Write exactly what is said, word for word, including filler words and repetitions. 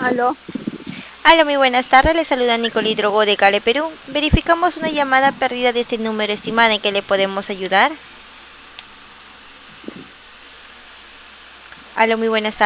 Aló. Hola, muy buenas tardes. Le saluda Nicole Drogo de Cale, Perú. Verificamos una llamada perdida de este número, estimada. ¿En qué le podemos ayudar? Hola, muy buenas tardes.